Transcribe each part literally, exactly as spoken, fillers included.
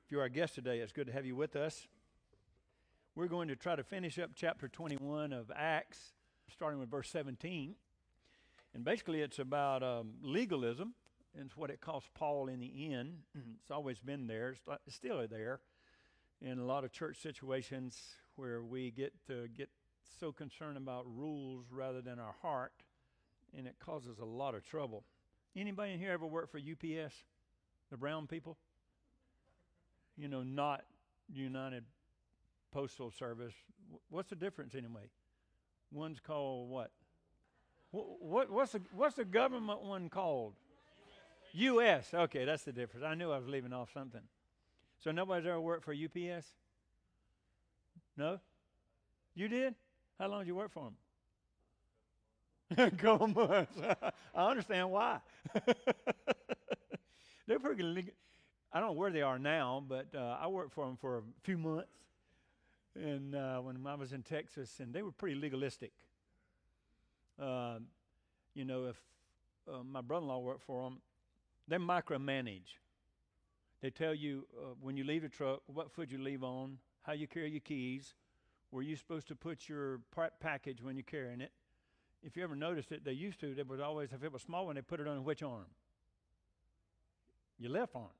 If you're our guest today, it's good to have you with us. We're going to try to finish up chapter twenty-one of Acts, starting with verse seventeen. And basically, it's about um, legalism. And it's what it cost Paul in the end. It's always been there. It's, it's still there in a lot of church situations where we get to get so concerned about rules rather than our heart, and it causes a lot of trouble. Anybody in here ever work for U P S, the brown people? You know, not United Postal Service. What's the difference anyway? One's called what? What, what what's the what's the government one called? U S Okay, that's the difference. I knew I was leaving off something. So nobody's ever worked for U P S? No? You did? How long did you work for them? A couple months. I understand why. They're pretty legal. I don't know where they are now, but uh, I worked for them for a few months. And uh, when I was in Texas, and they were pretty legalistic. Uh, you know, if uh, my brother-in-law worked for them, they micromanage. They tell you uh, when you leave the truck, what foot you leave on, how you carry your keys, where you're supposed to put your part package when you're carrying it. If you ever noticed it, they used to, they would always, if it was small one, they put it on which arm? Your left arm.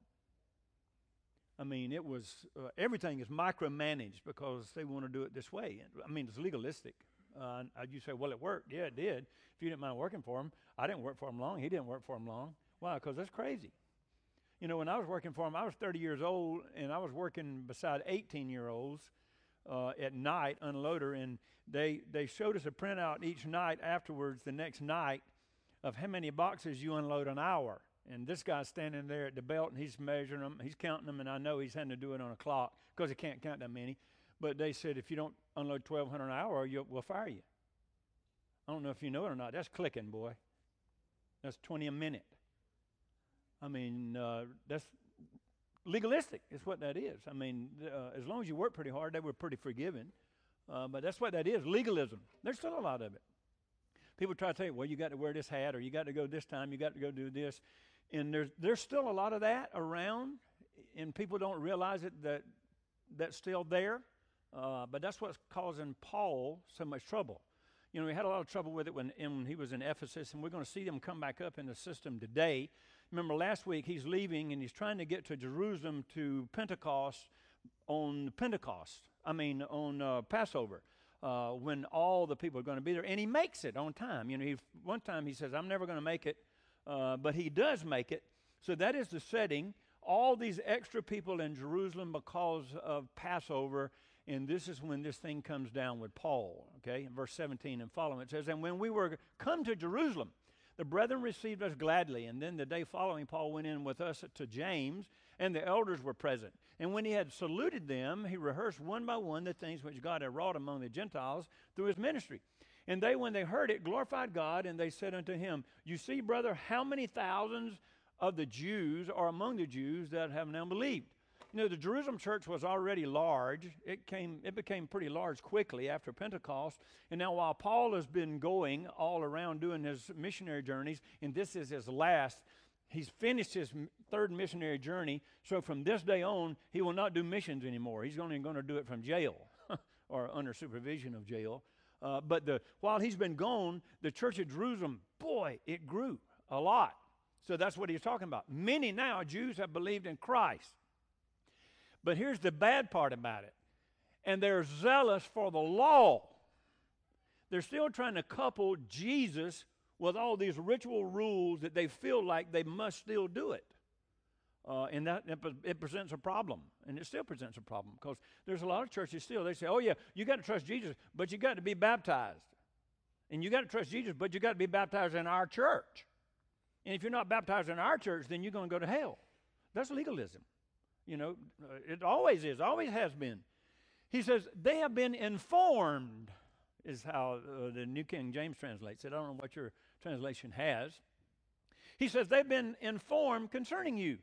I mean, it was, uh, everything is micromanaged because they want to do it this way. I mean, it's legalistic. Uh, you say, well, it worked. Yeah, it did. If you didn't mind working for him, I didn't work for him long. He didn't work for him long. Why? Because that's crazy. You know, when I was working for him, I was thirty years old, and I was working beside eighteen-year-olds uh, at night, unloader, and they, they showed us a printout each night afterwards, the next night, of how many boxes you unload an hour. And this guy's standing there at the belt, and he's measuring them. He's counting them, and I know he's having to do it on a clock because he can't count that many. But they said, if you don't unload twelve hundred an hour, you'll, we'll fire you. I don't know if you know it or not. That's clicking, boy. That's twenty a minute. I mean, uh, that's legalistic is what that is. I mean, uh, as long as you work pretty hard, they were pretty forgiving. Uh, but that's what that is, legalism. There's still a lot of it. People try to tell you, well, you got to wear this hat, or you got to go this time, you got to go do this. And there's there's still a lot of that around, and people don't realize it that that's still there. Uh, but that's what's causing Paul so much trouble. You know, he had a lot of trouble with it when, when he was in Ephesus, and we're going to see them come back up in the system today. Remember last week he's leaving, and he's trying to get to Jerusalem to Pentecost on Pentecost. I mean, on uh, Passover. Uh, when all the people are going to be there, and he makes it on time. You know, he, one time he says, I'm never going to make it, uh, but he does make it. So that is the setting. All these extra people in Jerusalem because of Passover, and this is when this thing comes down with Paul, okay? In verse seventeen and following, it says, and when we were come to Jerusalem, the brethren received us gladly, and then the day following, Paul went in with us to James, and the elders were present. And when he had saluted them, he rehearsed one by one the things which God had wrought among the Gentiles through his ministry. And they, when they heard it, glorified God, and they said unto him, you see, brother, how many thousands of the Jews are among the Jews that have now believed? You know, the Jerusalem church was already large. It came, it became pretty large quickly after Pentecost. And now while Paul has been going all around doing his missionary journeys, and this is his last, he's finished his third missionary journey. So from this day on, he will not do missions anymore. He's only going to do it from jail or under supervision of jail. Uh, but the, while he's been gone, the church of Jerusalem, boy, it grew a lot. So that's what he's talking about. Many now Jews have believed in Christ. But here's the bad part about it. And they're zealous for the law. They're still trying to couple Jesus with all these ritual rules that they feel like they must still do it. Uh, and that it, it presents a problem. And it still presents a problem because there's a lot of churches still, they say, oh yeah, you got to trust Jesus, but you got to be baptized. And you got to trust Jesus, but you got to be baptized in our church. And if you're not baptized in our church, then you're going to go to hell. That's legalism. You know, uh, it always is, always has been. He says, they have been informed, is how uh, the New King James translates it. I don't know what your translation has. He says, they've been informed concerning you,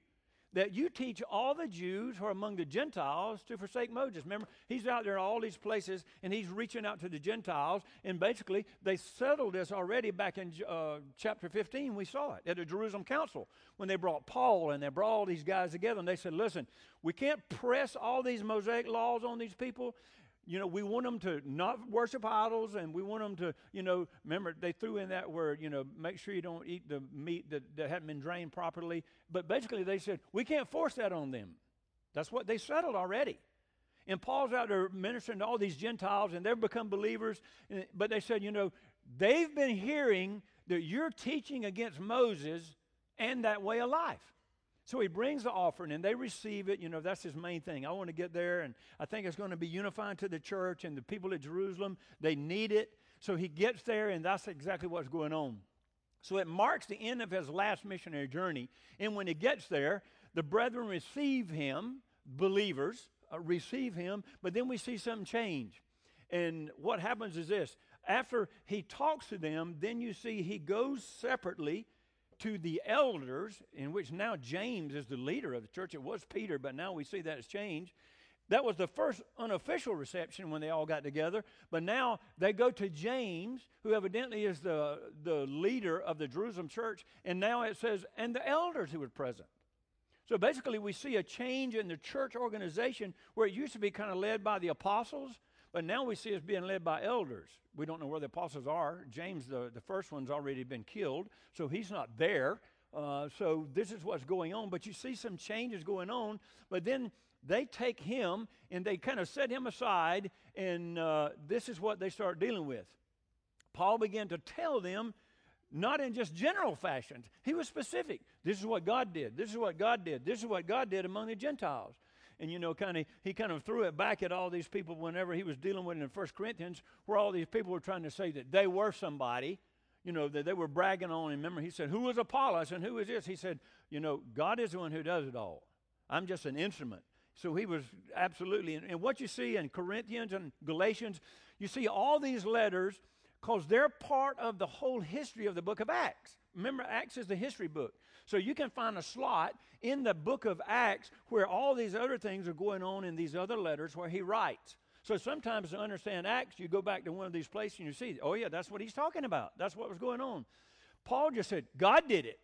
that you teach all the Jews who are among the Gentiles to forsake Moses. Remember, he's out there in all these places, and he's reaching out to the Gentiles, and basically they settled this already back in uh, chapter fifteen. We saw it at the Jerusalem Council when they brought Paul, and they brought all these guys together, and they said, listen, we can't press all these Mosaic laws on these people. You know, we want them to not worship idols, and we want them to, you know, remember, they threw in that word, you know, make sure you don't eat the meat that, that hadn't been drained properly. But basically they said, we can't force that on them. That's what they settled already. And Paul's out there ministering to all these Gentiles, and they've become believers. But they said, you know, they've been hearing that you're teaching against Moses and that way of life. So he brings the offering, and they receive it. You know, that's his main thing. I want to get there, and I think it's going to be unifying to the church and the people at Jerusalem. They need it. So he gets there, and that's exactly what's going on. So it marks the end of his last missionary journey. And when he gets there, the brethren receive him, believers uh, receive him, but then we see something change. And what happens is this. After he talks to them, then you see he goes separately to the elders, in which now James is the leader of the church. It was Peter, but now we see that it's changed. That was the first unofficial reception when they all got together. But now they go to James, who evidently is the, the leader of the Jerusalem church. And now it says, and the elders who were present. So basically we see a change in the church organization where it used to be kind of led by the apostles. But now we see it's being led by elders. We don't know where the apostles are. James, the, the first one's already been killed, so he's not there. Uh, so this is what's going on. But you see some changes going on. But then they take him, and they kind of set him aside, and uh, this is what they start dealing with. Paul began to tell them, not in just general fashions. He was specific. This is what God did. This is what God did. This is what God did among the Gentiles. And, you know, kind of he kind of threw it back at all these people whenever he was dealing with it in First Corinthians, where all these people were trying to say that they were somebody, you know, that they were bragging on. And remember, he said, who was Apollos and who is this? He said, you know, God is the one who does it all. I'm just an instrument. So he was absolutely, and, and what you see in Corinthians and Galatians, you see all these letters because they're part of the whole history of the book of Acts. Remember, Acts is the history book. So you can find a slot in the book of Acts where all these other things are going on in these other letters where he writes. So sometimes to understand Acts, you go back to one of these places and you see, oh yeah, that's what he's talking about. That's what was going on. Paul just said, God did it.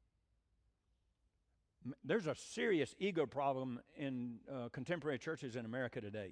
There's a serious ego problem in uh, contemporary churches in America today.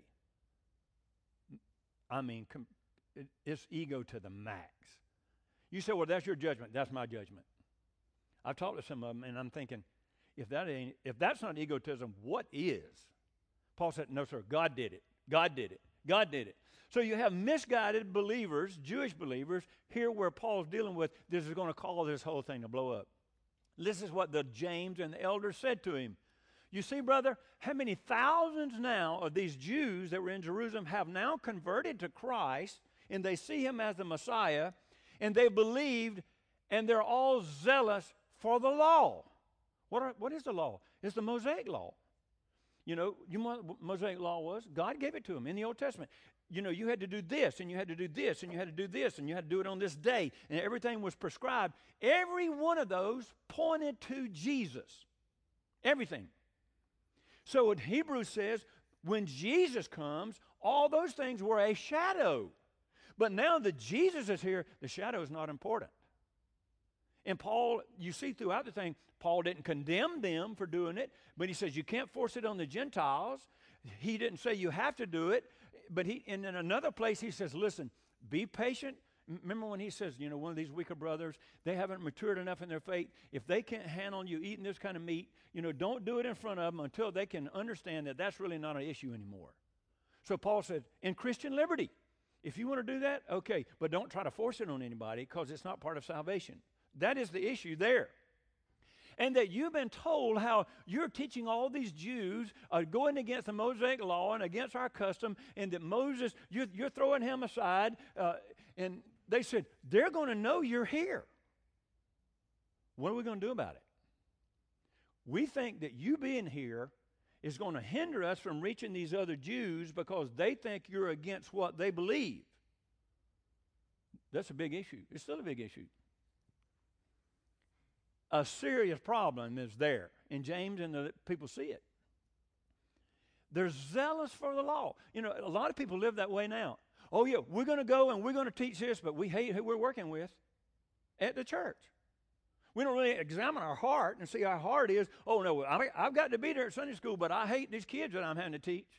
I mean, com- it, it's ego to the max. You say, well, that's your judgment. That's my judgment. I've talked to some of them, and I'm thinking, if that ain't, if that's not egotism, what is? Paul said, no, sir, God did it. God did it. God did it. So you have misguided believers, Jewish believers, here where Paul's dealing with, this is going to cause this whole thing to blow up. This is what the James and the elders said to him. You see, brother, how many thousands now of these Jews that were in Jerusalem have now converted to Christ, and they see him as the Messiah, and they believed, and they're all zealous for the law. What, are, what is the law? It's the Mosaic law. You know, you know what Mosaic law was? God gave it to them in the Old Testament. You know, you had to do this, and you had to do this, and you had to do this, and you had to do it on this day, and everything was prescribed. Every one of those pointed to Jesus. Everything. So what Hebrews says, when Jesus comes, all those things were a shadow. But now that Jesus is here, the shadow is not important. And Paul, you see throughout the thing, Paul didn't condemn them for doing it, but he says you can't force it on the Gentiles. He didn't say you have to do it, but he, and in another place he says, listen, be patient. Remember when he says, you know, one of these weaker brothers, they haven't matured enough in their faith. If they can't handle you eating this kind of meat, you know, don't do it in front of them until they can understand that that's really not an issue anymore. So Paul said, in Christian liberty, if you want to do that, okay, but don't try to force it on anybody because it's not part of salvation. That is the issue there. And that you've been told how you're teaching all these Jews are going against the Mosaic law and against our custom, and that Moses, you're, you're throwing him aside. Uh, and they said, they're going to know you're here. What are we going to do about it? We think that you being here is going to hinder us from reaching these other Jews because they think you're against what they believe. That's a big issue. It's still a big issue. A serious problem is there. in James, and the people see it. They're zealous for the law. You know, a lot of people live that way now. Oh, yeah, we're going to go and we're going to teach this, but we hate who we're working with at the church. We don't really examine our heart and see how hard it is. Oh, no, I, I've got to be there at Sunday school, but I hate these kids that I'm having to teach.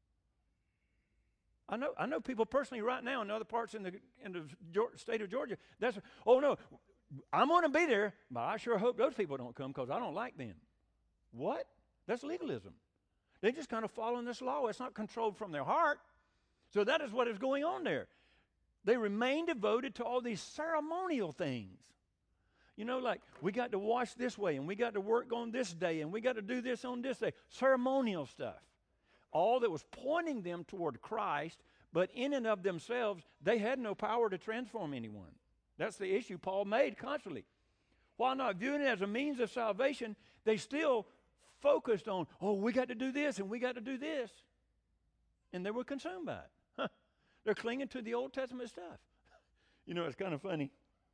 I know I know people personally right now in other parts in the in the state of Georgia. That's, oh, no, I'm going to be there, but I sure hope those people don't come because I don't like them. What? That's legalism. They just kind of follow this law. It's not controlled from their heart. So that is what is going on there. They remain devoted to all these ceremonial things. You know, like, we got to wash this way, and we got to work on this day, and we got to do this on this day. Ceremonial stuff. All that was pointing them toward Christ, but in and of themselves, they had no power to transform anyone. That's the issue Paul made constantly. While not viewing it as a means of salvation, they still focused on, oh, we got to do this, and we got to do this. And they were consumed by it. Huh. They're clinging to the Old Testament stuff. You know, it's kind of funny.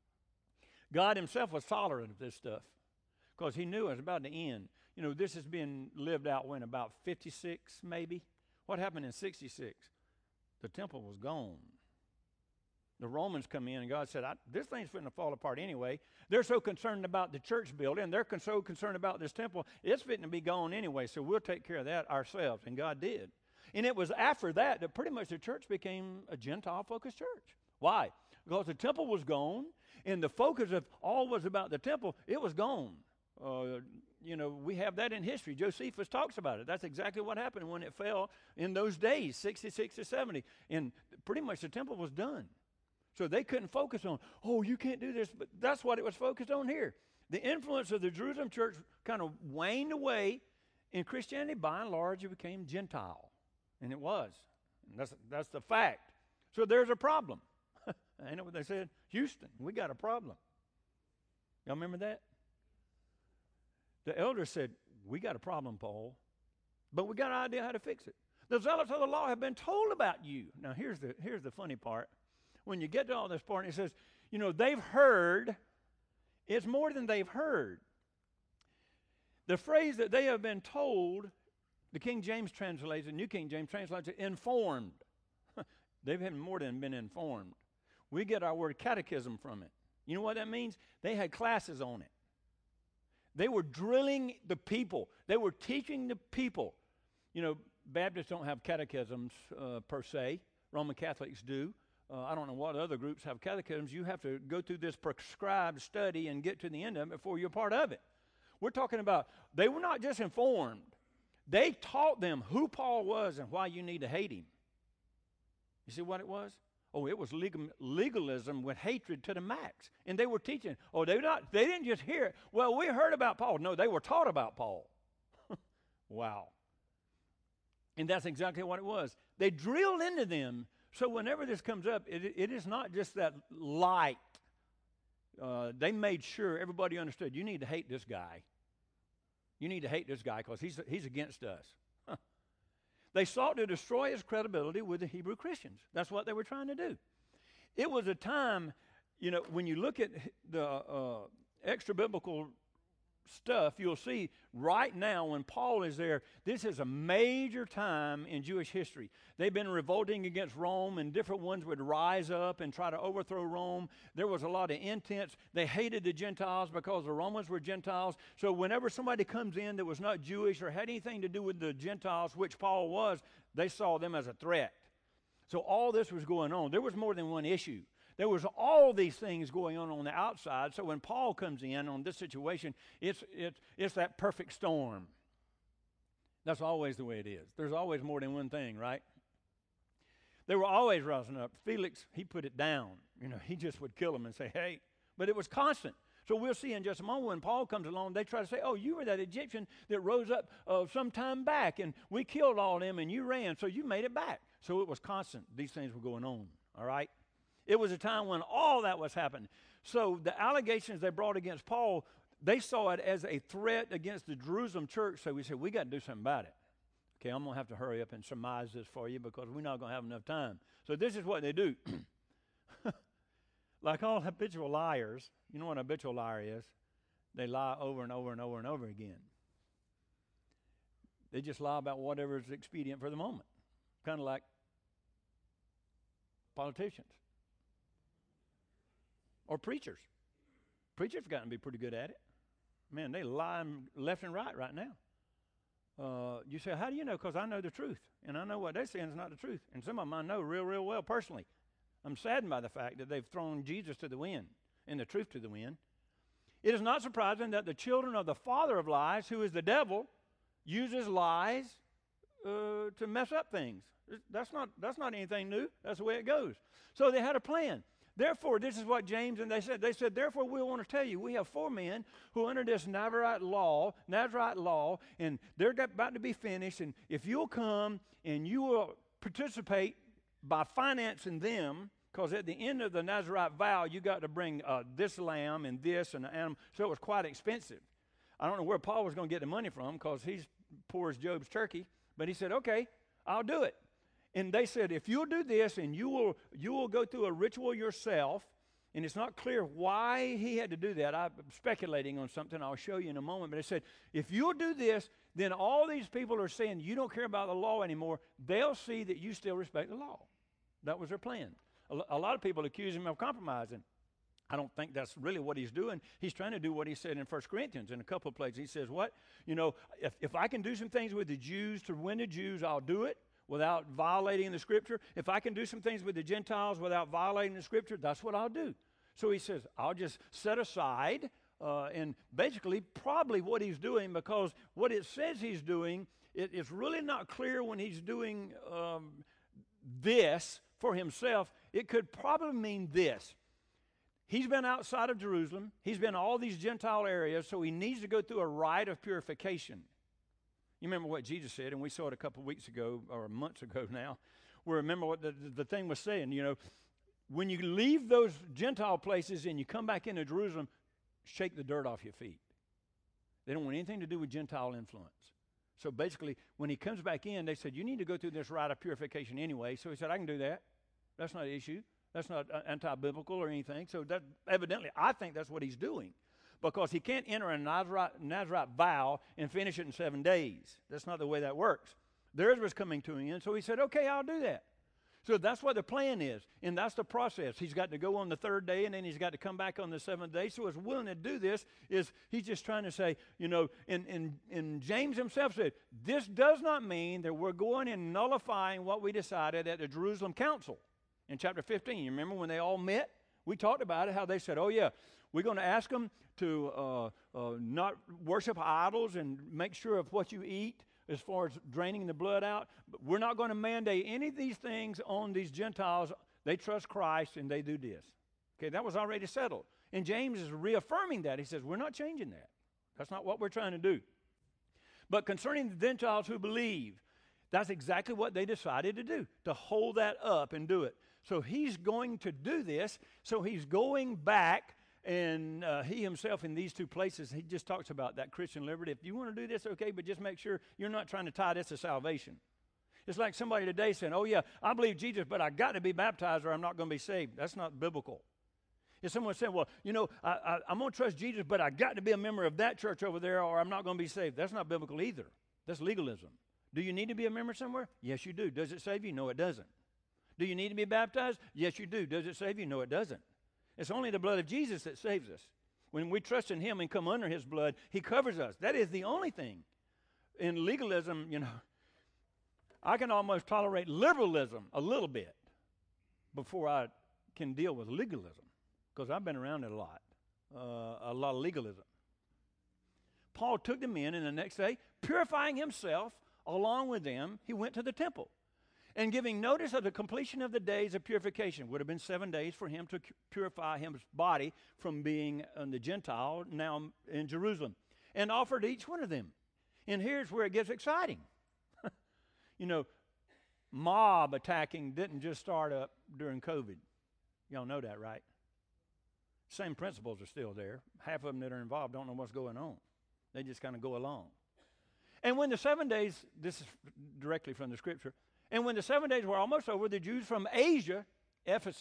God himself was tolerant of this stuff because he knew it was about to end. You know, this has been lived out when, about fifty-six maybe? What happened in sixty-six? The temple was gone. The Romans come in and God said, I, this thing's fitting to fall apart anyway. They're so concerned about the church building. They're con- so concerned about this temple. It's fitting to be gone anyway, so we'll take care of that ourselves. And God did. And it was after that that pretty much the church became a Gentile-focused church. Why? Because the temple was gone, and the focus of all was about the temple. It was gone. Uh, you know, we have that in history. Josephus talks about it. That's exactly what happened when it fell in those days, sixty-six to seventy. And pretty much the temple was done. So they couldn't focus on, oh, you can't do this. But that's what it was focused on here. The influence of the Jerusalem church kind of waned away, and Christianity, by and large, it became Gentile. And it was. And that's, that's the fact. So there's a problem. I know what they said. Houston, we got a problem. Y'all remember that? The elders said, we got a problem, Paul, but we got an idea how to fix it. The zealots of the law have been told about you. Now, here's the, here's the funny part. When you get to all this part, it says, you know, they've heard. It's more than they've heard. The phrase that they have been told, the King James translates it, New King James translates it, informed. They've been more than been informed. We get our word catechism from it. You know what that means? They had classes on it. They were drilling the people. They were teaching the people. You know, Baptists don't have catechisms uh, per se. Roman Catholics do. Uh, I don't know what other groups have catechisms. You have to go through this prescribed study and get to the end of it before you're part of it. We're talking about, they were not just informed. They taught them who Paul was and why you need to hate him. You see what it was? Oh, it was legal, legalism with hatred to the max. And they were teaching. Oh, they not. They didn't just hear it. Well, we heard about Paul. No, they were taught about Paul. Wow. And that's exactly what it was. They drilled into them. So whenever this comes up, it, it is not just that light. Uh, they made sure everybody understood, you need to hate this guy. You need to hate this guy because he's, he's against us. They sought to destroy his credibility with the Hebrew Christians. That's what they were trying to do. It was a time, you know, when you look at the uh, extra-biblical stuff, you'll see right now when Paul is there, this is a major time in Jewish history. They've been revolting against Rome, and different ones would rise up and try to overthrow Rome. There was a lot of intense. They hated the Gentiles because the Romans were Gentiles. So whenever somebody comes in that was not Jewish or had anything to do with the Gentiles, which Paul was, they saw them as a threat. So all this was going on. There was more than one issue. There was all these things going on on the outside. So when Paul comes in on this situation, it's, it's, it's that perfect storm. That's always the way it is. There's always more than one thing, right? They were always rising up. Felix, he put it down. You know, he just would kill them and say, hey. But it was constant. So we'll see in just a moment when Paul comes along, they try to say, oh, you were that Egyptian that rose up uh, some time back, and we killed all them, and you ran, so you made it back. So it was constant. These things were going on, all right? It was a time when all that was happening. So the allegations they brought against Paul, they saw it as a threat against the Jerusalem church. So we said, we got to do something about it. Okay, I'm going to have to hurry up and surmise this for you because we're not going to have enough time. So this is what they do. Like all habitual liars, you know what a habitual liar is? They lie over and over and over and over again. They just lie about whatever is expedient for the moment, kind of like politicians or preachers. Preachers have gotten to be pretty good at it. Man, they lie left and right right now. Uh, you say, how do you know? Because I know the truth, and I know what they're saying is not the truth. And some of them I know real, real well personally. I'm saddened by the fact that they've thrown Jesus to the wind and the truth to the wind. It is not surprising that the children of the father of lies, who is the devil, uses lies uh, to mess up things. That's not, that's not anything new. That's the way it goes. So they had a plan. Therefore, this is what James and they said. They said, therefore, we want to tell you, we have four men who under this Nazarite law, Nazarite law, and they're about to be finished. And if you'll come and you will participate by financing them, because at the end of the Nazarite vow, you got to bring uh, this lamb and this and the animal. So it was quite expensive. I don't know where Paul was going to get the money from, because he's poor as Job's turkey. But he said, okay, I'll do it. And they said, if you'll do this and you will you will go through a ritual yourself, and it's not clear why he had to do that. I'm speculating on something I'll show you in a moment. But they said, if you'll do this, then all these people are saying you don't care about the law anymore. They'll see that you still respect the law. That was their plan. A, a lot of people accuse him of compromising. I don't think that's really what he's doing. He's trying to do what he said in First Corinthians in a couple of places. He says, what? You know, if, if I can do some things with the Jews to win the Jews, I'll do it without violating the Scripture. If I can do some things with the Gentiles without violating the Scripture, that's what I'll do. So he says, I'll just set aside, uh, and basically probably what he's doing, because what it says he's doing, it, it's really not clear when he's doing um, this for himself. It could probably mean this. He's been outside of Jerusalem. He's been all these Gentile areas, so he needs to go through a rite of purification. You remember what Jesus said, and we saw it a couple of weeks ago, or months ago now, where remember what the, the thing was saying, you know, when you leave those Gentile places and you come back into Jerusalem, shake the dirt off your feet. They don't want anything to do with Gentile influence. So basically, when he comes back in, they said, you need to go through this rite of purification anyway. So he said, I can do that. That's not an issue. That's not uh, anti-biblical or anything. So that evidently, I think that's what he's doing. Because he can't enter a Nazarite, Nazarite vow and finish it in seven days. That's not the way that works. Theirs was coming to an end, so he said, okay, I'll do that. So that's what the plan is, and that's the process. He's got to go on the third day, and then he's got to come back on the seventh day. So his willing to do this is he's just trying to say, you know, and, and, and James himself said, this does not mean that we're going and nullifying what we decided at the Jerusalem Council in chapter fifteen. You remember when they all met? We talked about it, how they said, oh, yeah, we're going to ask them to uh, uh, not worship idols and make sure of what you eat as far as draining the blood out. But we're not going to mandate any of these things on these Gentiles. They trust Christ and they do this. Okay, that was already settled. And James is reaffirming that. He says, we're not changing that. That's not what we're trying to do. But concerning the Gentiles who believe, that's exactly what they decided to do, to hold that up and do it. So he's going to do this. So he's going back. And uh, he himself in these two places, he just talks about that Christian liberty. If you want to do this, okay, but just make sure you're not trying to tie this to salvation. It's like somebody today saying, oh, yeah, I believe Jesus, but I got to be baptized or I'm not going to be saved. That's not biblical. If someone said, well, you know, I, I, I'm going to trust Jesus, but I got to be a member of that church over there or I'm not going to be saved. That's not biblical either. That's legalism. Do you need to be a member somewhere? Yes, you do. Does it save you? No, it doesn't. Do you need to be baptized? Yes, you do. Does it save you? No, it doesn't. It's only the blood of Jesus that saves us. When we trust in him and come under his blood, he covers us. That is the only thing. In legalism, you know, I can almost tolerate liberalism a little bit before I can deal with legalism, because I've been around it a lot, uh, a lot of legalism. Paul took them in, and the next day, purifying himself along with them, he went to the temple. And giving notice of the completion of the days of purification. Would have been seven days for him to purify his body from being on the Gentile, now in Jerusalem. And offered each one of them. And here's where it gets exciting. You know, mob attacking didn't just start up during COVID. Y'all know that, right? Same principles are still there. Half of them that are involved don't know what's going on. They just kind of go along. And when the seven days, this is directly from the scripture, and when the seven days were almost over, the Jews from Asia, Ephesus,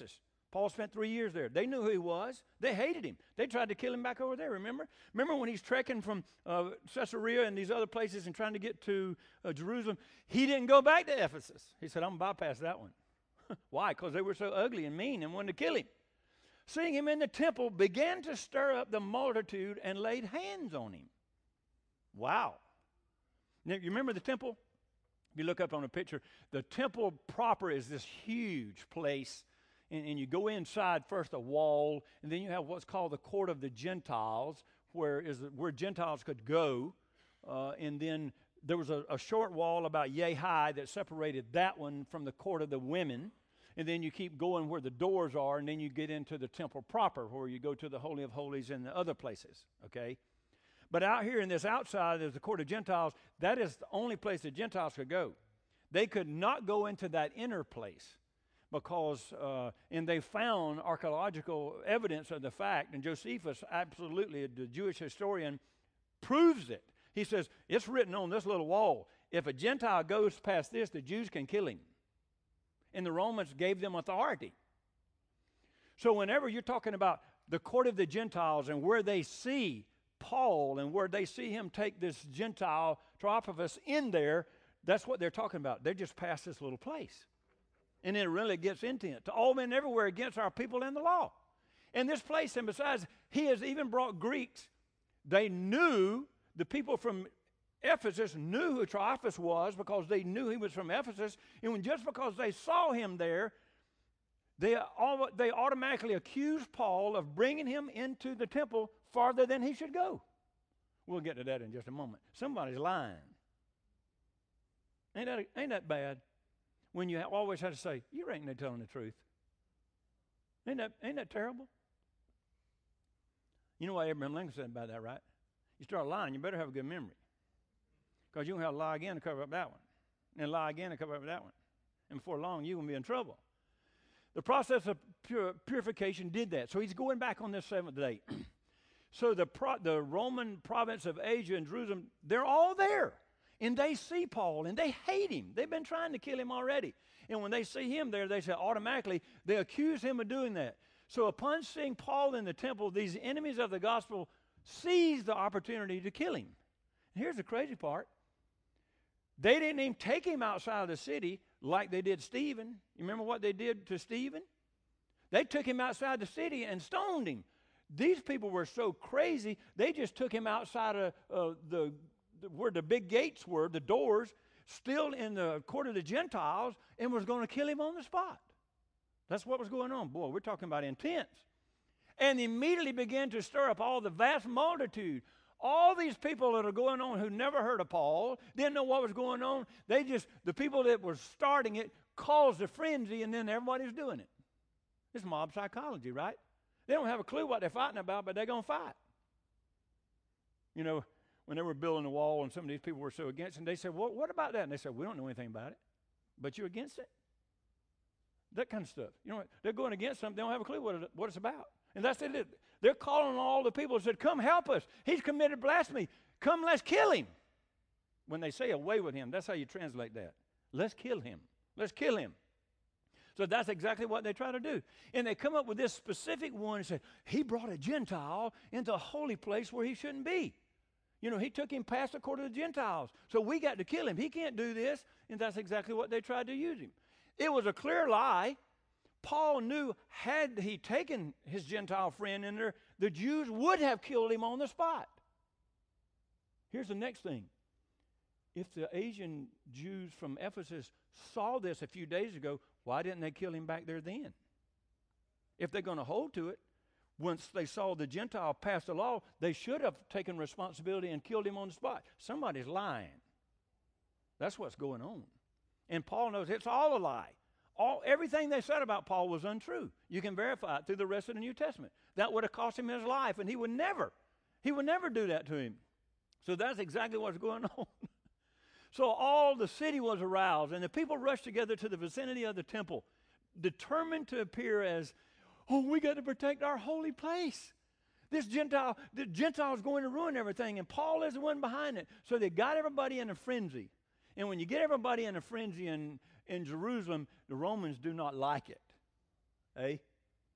Paul spent three years there. They knew who he was. They hated him. They tried to kill him back over there, remember? Remember when he's trekking from uh, Caesarea and these other places and trying to get to uh, Jerusalem? He didn't go back to Ephesus. He said, I'm going to bypass that one. Why? Because they were so ugly and mean and wanted to kill him. Seeing him in the temple, began to stir up the multitude and laid hands on him. Wow. Now, you remember the temple? If you look up on a picture, the temple proper is this huge place. And, and you go inside first a wall, and then you have what's called the court of the Gentiles, where is where Gentiles could go. Uh, and then there was a, a short wall about yay high that separated that one from the court of the women. And then you keep going where the doors are, and then you get into the temple proper, where you go to the Holy of Holies and the other places, okay? But out here in this outside, there's the court of Gentiles. That is the only place the Gentiles could go. They could not go into that inner place because, uh, and they found archaeological evidence of the fact, and Josephus, absolutely, the Jewish historian, proves it. He says, it's written on this little wall. If a Gentile goes past this, the Jews can kill him. And the Romans gave them authority. So whenever you're talking about the court of the Gentiles and where they see Paul and where they see him take this Gentile Trophimus in there, that's what they're talking about. They're just past this little place. And it really gets into it. To all men everywhere against our people and the law. And this place, and besides, he has even brought Greeks. They knew, the people from Ephesus knew who Trophimus was because they knew he was from Ephesus. And when, just because they saw him there, they, all, they automatically accused Paul of bringing him into the temple farther than he should go. We'll get to that in just a moment. Somebody's lying. Ain't that, ain't that bad? When you always have to say, you reckon they're telling the truth. Ain't that, ain't that terrible? You know what Abraham Lincoln said about that, right? You start lying, you better have a good memory. Because you don't have to lie again to cover up that one. And lie again to cover up that one. And before long, you're going to be in trouble. The process of pur- purification did that. So he's going back on this seventh day. So the, pro- the Roman province of Asia and Jerusalem, they're all there. And they see Paul, and they hate him. They've been trying to kill him already. And when they see him there, they say automatically, they accuse him of doing that. So upon seeing Paul in the temple, these enemies of the gospel seize the opportunity to kill him. And here's the crazy part. They didn't even take him outside of the city like they did Stephen. You remember what they did to Stephen? They took him outside the city and stoned him. These people were so crazy, they just took him outside of uh, the, the where the big gates were, the doors, still in the court of the Gentiles, and was going to kill him on the spot. That's what was going on. Boy, we're talking about intense. And immediately began to stir up all the vast multitude. All these people that are going on who never heard of Paul, didn't know what was going on, they just, the people that were starting it caused a frenzy, and then everybody's doing it. It's mob psychology, right? They don't have a clue what they're fighting about, but they're going to fight. You know, when they were building the wall and some of these people were so against it, and they said, well, what about that? And they said, we don't know anything about it, but you're against it? That kind of stuff. You know, they're going against something, they don't have a clue what, it, what it's about. And that's it. They're calling all the people and said, come help us. He's committed blasphemy. Come, let's kill him. When they say away with him, that's how you translate that. Let's kill him. Let's kill him. So that's exactly what they try to do. And they come up with this specific one and say, he brought a Gentile into a holy place where he shouldn't be. You know, he took him past the court of the Gentiles. So we got to kill him. He can't do this. And that's exactly what they tried to use him. It was a clear lie. Paul knew had he taken his Gentile friend in there, the Jews would have killed him on the spot. Here's the next thing. If the Asian Jews from Ephesus saw this a few days ago, why didn't they kill him back there then? If they're going to hold to it, once they saw the Gentile pass the law, they should have taken responsibility and killed him on the spot. Somebody's lying. That's what's going on. And Paul knows it's all a lie. All, everything they said about Paul was untrue. You can verify it through the rest of the New Testament. That would have cost him his life, and he would never, he would never do that to him. So that's exactly what's going on. So all the city was aroused, and the people rushed together to the vicinity of the temple, determined to appear as, oh, we got to protect our holy place. This Gentile, the Gentile is going to ruin everything, and Paul is the one behind it. So they got everybody in a frenzy. And when you get everybody in a frenzy in, in Jerusalem, the Romans do not like it. Eh?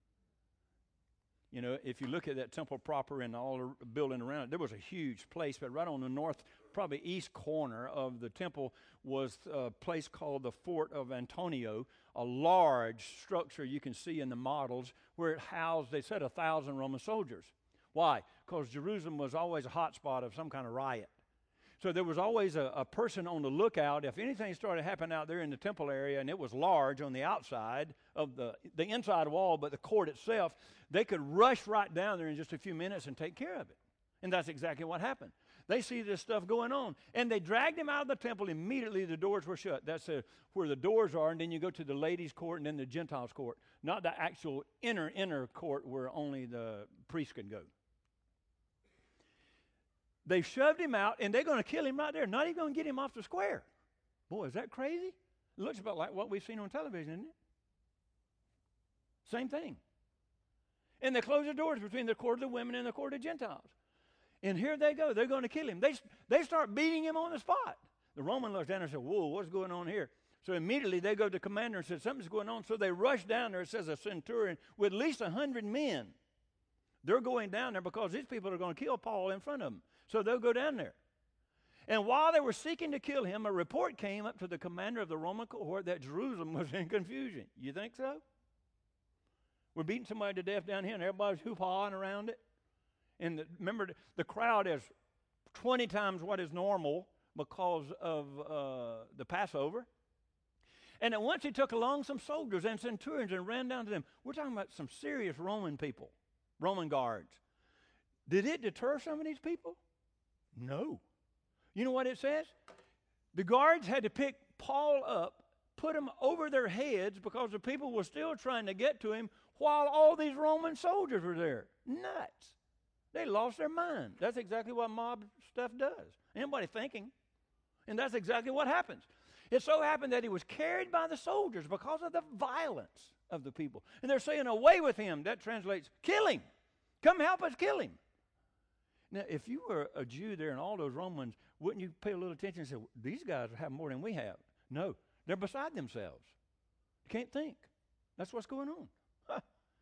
You know, if you look at that temple proper and all the building around it, there was a huge place, but right on the north, probably east corner of the temple was a place called the Fort of Antonio, a large structure you can see in the models where it housed, they said, a thousand Roman soldiers. Why? Because Jerusalem was always a hot spot of some kind of riot. So there was always a, a person on the lookout. If anything started happening out there in the temple area, and it was large on the outside of the, the inside wall, but the court itself, they could rush right down there in just a few minutes and take care of it. And that's exactly what happened. They see this stuff going on, and they dragged him out of the temple. Immediately the doors were shut. That's a, where the doors are, and then you go to the ladies' court and then the Gentiles' court, not the actual inner, inner court where only the priest could go. They shoved him out, and they're going to kill him right there. Not even going to get him off the square. Boy, is that crazy? It looks about like what we've seen on television, isn't it? Same thing. And they close the doors between the court of the women and the court of Gentiles. And here they go. They're going to kill him. They, they start beating him on the spot. The Roman looks down and says, whoa, what's going on here? So immediately they go to the commander and say, something's going on. So they rush down there. It says a centurion with at least a hundred men. They're going down there because these people are going to kill Paul in front of them. So they'll go down there. And while they were seeking to kill him, a report came up to the commander of the Roman cohort that Jerusalem was in confusion. You think so? We're beating somebody to death down here, and everybody's hoop-hawing around it. And the, remember, the crowd is twenty times what is normal because of uh, the Passover. And at once he took along some soldiers and centurions and ran down to them. We're talking about some serious Roman people, Roman guards. Did it deter some of these people? No. You know what it says? The guards had to pick Paul up, put him over their heads because the people were still trying to get to him while all these Roman soldiers were there. Nuts. They lost their mind. That's exactly what mob stuff does. Anybody thinking? And that's exactly what happens. It so happened that he was carried by the soldiers because of the violence of the people. And they're saying, away with him. That translates, kill him. Come help us kill him. Now, if you were a Jew there and all those Romans, wouldn't you pay a little attention and say, these guys have more than we have? No, they're beside themselves. You can't think. That's what's going on. Huh.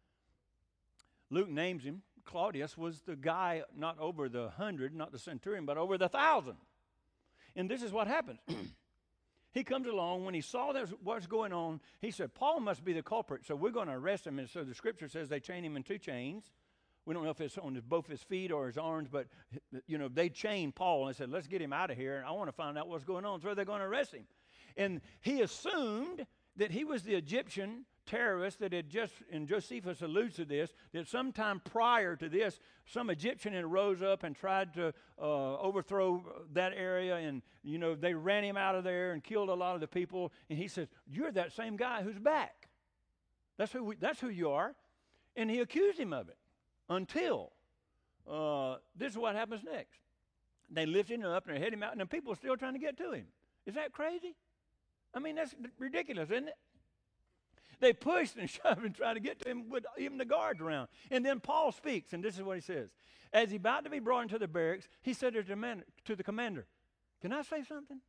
Luke names him. Claudius was the guy not over the hundred, not the centurion, but over the thousand. And this is what happens. He comes along. When he saw that what's going on, he said, Paul must be the culprit, so we're going to arrest him. And so the scripture says they chain him in two chains. We don't know if it's on his, both his feet or his arms, but, you know, they chained Paul and said, let's get him out of here, and I want to find out what's going on. So they're going to arrest him. And he assumed that he was the Egyptian terrorist that had just, and Josephus alludes to this, that sometime prior to this, some Egyptian had rose up and tried to uh, overthrow that area, and, you know, they ran him out of there and killed a lot of the people. And he says, you're that same guy who's back. That's who, we, that's who you are. And he accused him of it. Until uh, this is what happens next. They lift him up and they head him out, and the people are still trying to get to him. Is that crazy? I mean, that's ridiculous, isn't it? They pushed and shoved and tried to get to him with even the guards around. And then Paul speaks, and this is what he says. As he's about to be brought into the barracks, he said to the, man, to the commander, can I say something?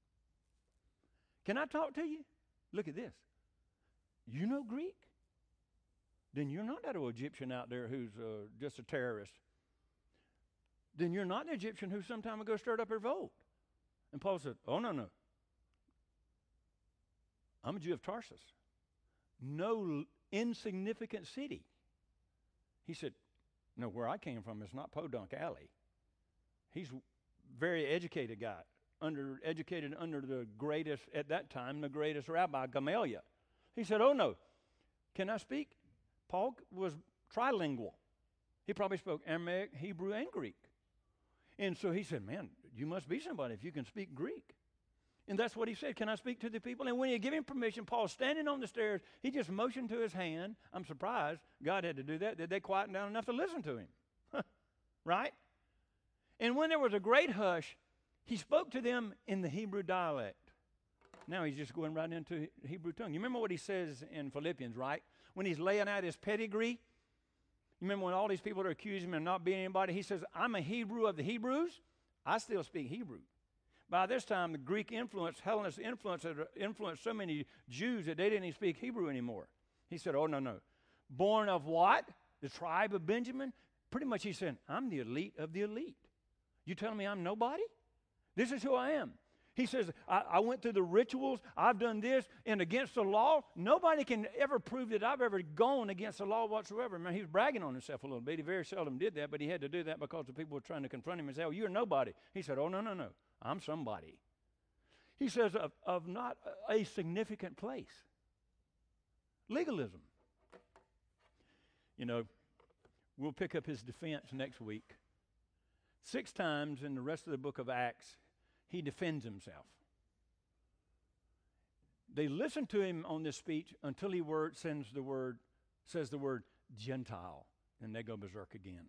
Can I talk to you? Look at this. You know Greek? Then you're not that old Egyptian out there who's uh, just a terrorist. Then you're not the Egyptian who some time ago stirred up a revolt. And Paul said, oh, no, no. I'm a Jew of Tarsus. No insignificant city. He said, no, where I came from is not Podunk Alley. He's a very educated guy, under educated under the greatest, at that time, the greatest rabbi, Gamaliel. He said, oh, no. Can I speak? Paul was trilingual. He probably spoke Aramaic, Hebrew, and Greek. And so he said, man, you must be somebody if you can speak Greek. And that's what he said, can I speak to the people? And when he gave him permission, Paul's standing on the stairs. He just motioned to his hand. I'm surprised God had to do that. Did they quieten down enough to listen to him? Right? And when there was a great hush, he spoke to them in the Hebrew dialect. Now he's just going right into Hebrew tongue. You remember what he says in Philippians, right? When he's laying out his pedigree. You remember when all these people are accusing him of not being anybody? He says, I'm a Hebrew of the Hebrews. I still speak Hebrew. By this time, the Greek influence, Hellenist influence had influenced so many Jews that they didn't even speak Hebrew anymore. He said, oh, no, no. Born of what? the tribe of Benjamin. Pretty much he's saying, I'm the elite of the elite. You telling me I'm nobody? This is who I am. He says, I, I went through the rituals, I've done this, and against the law, nobody can ever prove that I've ever gone against the law whatsoever. I mean, he was bragging on himself a little bit. He very seldom did that, but he had to do that because the people were trying to confront him and say, oh, you're nobody. He said, oh, no, no, no, I'm somebody. He says, of, of not a significant place. Legalism. You know, we'll pick up his defense next week. Six times in the rest of the book of Acts, he defends himself. They listen to him on this speech until he word sends the word, says the word Gentile, and they go berserk again.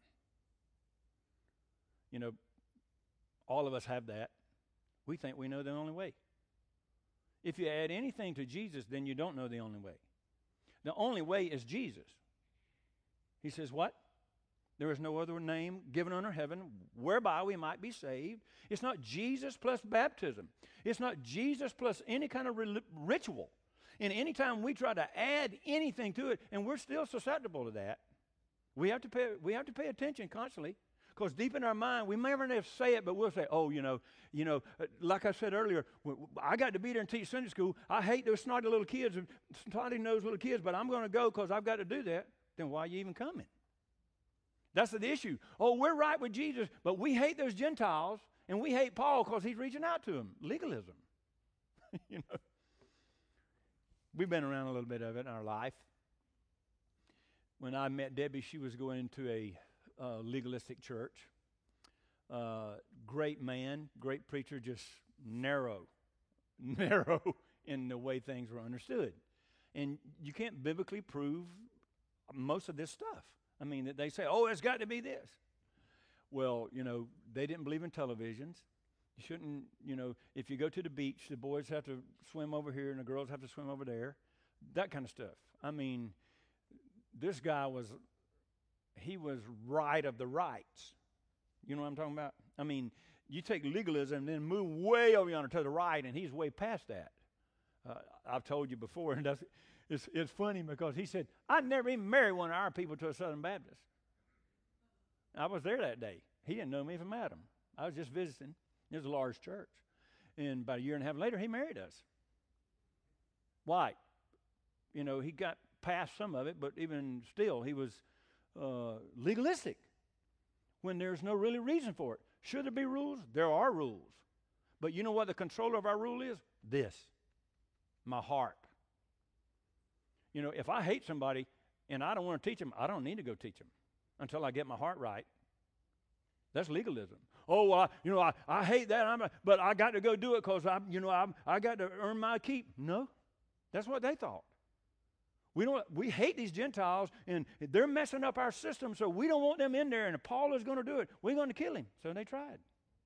You know, all of us have that. We think we know the only way. If you add anything to Jesus, then you don't know the only way. The only way is Jesus. He says what? There is no other name given under heaven whereby we might be saved. It's not Jesus plus baptism. It's not Jesus plus any kind of ri- ritual. And anytime we try to add anything to it, and we're still susceptible to that, we have to pay, we have to pay attention constantly. Because deep in our mind, we may never say it, but we'll say, oh, you know, you know, like I said earlier, I got to be there and teach Sunday school. I hate those snotty little kids, snotty-nosed little kids, but I'm going to go because I've got to do that. Then why are you even coming? That's the issue. Oh, we're right with Jesus, but we hate those Gentiles, and we hate Paul because he's reaching out to them. Legalism. You know, we've been around a little bit of it in our life. When I met Debbie, she was going into a uh, legalistic church. Uh, great man, great preacher, just narrow, narrow in the way things were understood. And you can't biblically prove most of this stuff. I mean, that they say, oh, it's got to be this. Well, you know, they didn't believe in televisions. You shouldn't, you know, if you go to the beach, the boys have to swim over here and the girls have to swim over there. That kind of stuff. I mean, this guy was, he was right of the rights. You know what I'm talking about? I mean, you take legalism and then move way over yonder to the right, and he's way past that. Uh, I've told you before, and that's, it's, it's funny because he said, I'd never even marry one of our people to a Southern Baptist. I was there that day. He didn't know me from Adam. I was just visiting. It was a large church. And about a year and a half later, he married us. Why? You know, he got past some of it, but even still, he was uh, legalistic when there's no really reason for it. Should there be rules? There are rules. But you know what the controller of our rule is? This, my heart. You know, if I hate somebody and I don't want to teach them, I don't need to go teach them until I get my heart right. That's legalism. Oh, well, I, you know, I, I hate that, I'm a, but I got to go do it because I, you know, I I got to earn my keep. No, that's what they thought. We don't. We hate these Gentiles, and they're messing up our system, so we don't want them in there. And if Paul is going to do it, we're going to kill him. So they tried.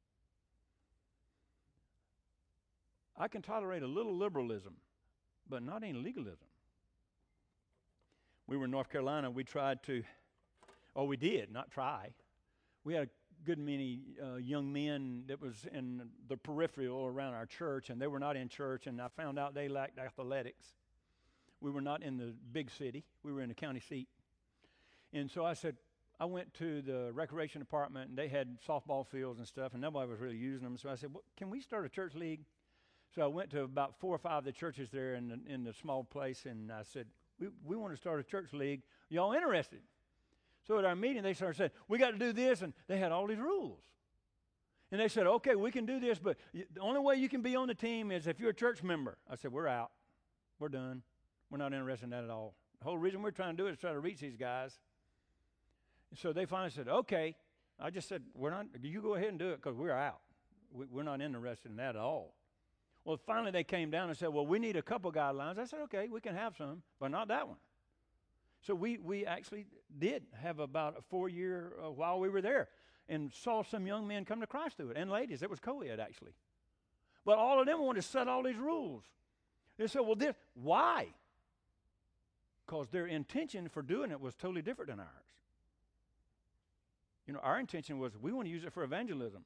I can tolerate a little liberalism, but not any legalism. We were in North Carolina. We tried to, or we did, not try. We had a good many uh, young men that was in the peripheral around our church, and they were not in church, and I found out they lacked athletics. We were not in the big city. We were in the county seat. And so I said, I went to the recreation department, and they had softball fields and stuff, and nobody was really using them. So I said, well, can we start a church league? So I went to about four or five of the churches there in the, in the small place, and I said, we, we want to start a church league. Y'all interested? So at our meeting, they started saying, we got to do this, and they had all these rules. And they said, okay, we can do this, but y- the only way you can be on the team is if you're a church member. I said, we're out. We're done. We're not interested in that at all. The whole reason we're trying to do it is try to reach these guys. And so they finally said, okay. I just said, we're not, you go ahead and do it because we're out. We, we're not interested in that at all. Well, finally they came down and said, well, we need a couple guidelines. I said, okay, we can have some, but not that one. So we, we actually did have about a four-year uh, while we were there and saw some young men come to Christ through it, and ladies. It was co-ed, actually. But all of them wanted to set all these rules. They said, well, this, why? Because their intention for doing it was totally different than ours. You know, our intention was we want to use it for evangelism.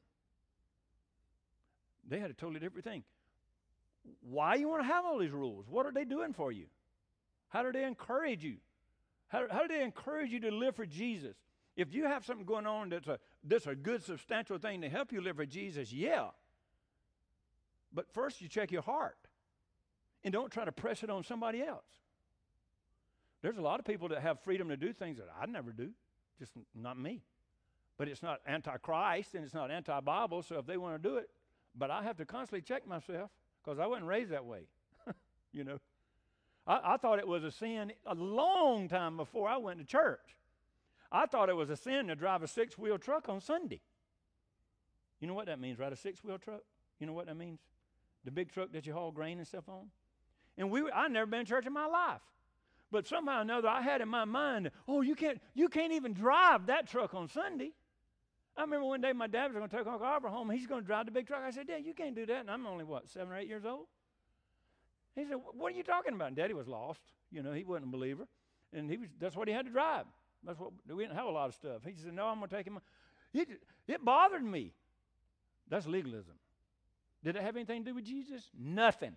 They had a totally different thing. Why you want to have all these rules? What are they doing for you? How do they encourage you? How, how do they encourage you to live for Jesus? If you have something going on that's a, that's a good, substantial thing to help you live for Jesus, yeah. But first you check your heart. And don't try to press it on somebody else. There's a lot of people that have freedom to do things that I never do. Just not me. But it's not anti-Christ and it's not anti-Bible, so if they want to do it, but I have to constantly check myself because I wasn't raised that way. You know. I, I thought it was a sin a long time before I went to church. I thought it was a sin to drive a six-wheel truck on Sunday. You know what that means, right? A six-wheel truck? You know what that means? The big truck that you haul grain and stuff on? And we, I'd never been to church in my life. But somehow or another, I had in my mind, oh, you can't, you can't even drive that truck on Sunday. I remember one day my dad was going to take Uncle Arbor home. He's going to drive the big truck. I said, Dad, you can't do that. And I'm only, what, seven or eight years old? He said, what are you talking about? And Daddy was lost. You know, he wasn't a believer. And he was, that's what he had to drive. That's what, we didn't have a lot of stuff. He said, no, I'm going to take him. It, it bothered me. That's legalism. Did it have anything to do with Jesus? Nothing.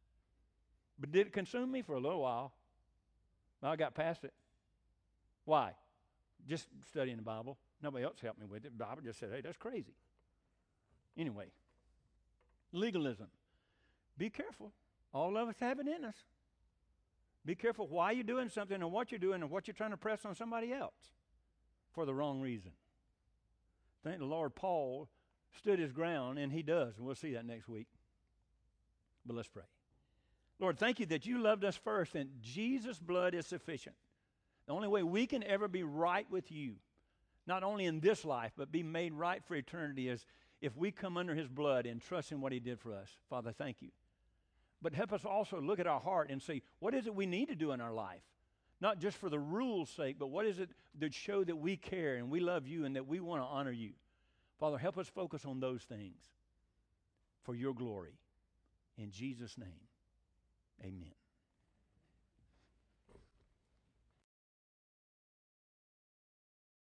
But did it consume me for a little while? I got past it. Why? Just studying the Bible. Nobody else helped me with it. The Bible just said, hey, that's crazy. Anyway, legalism. Be careful. All of us have it in us. Be careful why you're doing something and what you're doing and what you're trying to press on somebody else for the wrong reason. Thank the Lord Paul stood his ground, and he does, and we'll see that next week. But let's pray. Lord, thank you that you loved us first, and Jesus' blood is sufficient. The only way we can ever be right with you, not only in this life, but be made right for eternity, is if we come under his blood and trust in what he did for us. Father, thank you. But help us also look at our heart and say, what is it we need to do in our life? Not just for the rule's sake, but what is it that show that we care and we love you and that we want to honor you? Father, help us focus on those things for your glory. In Jesus' name, amen.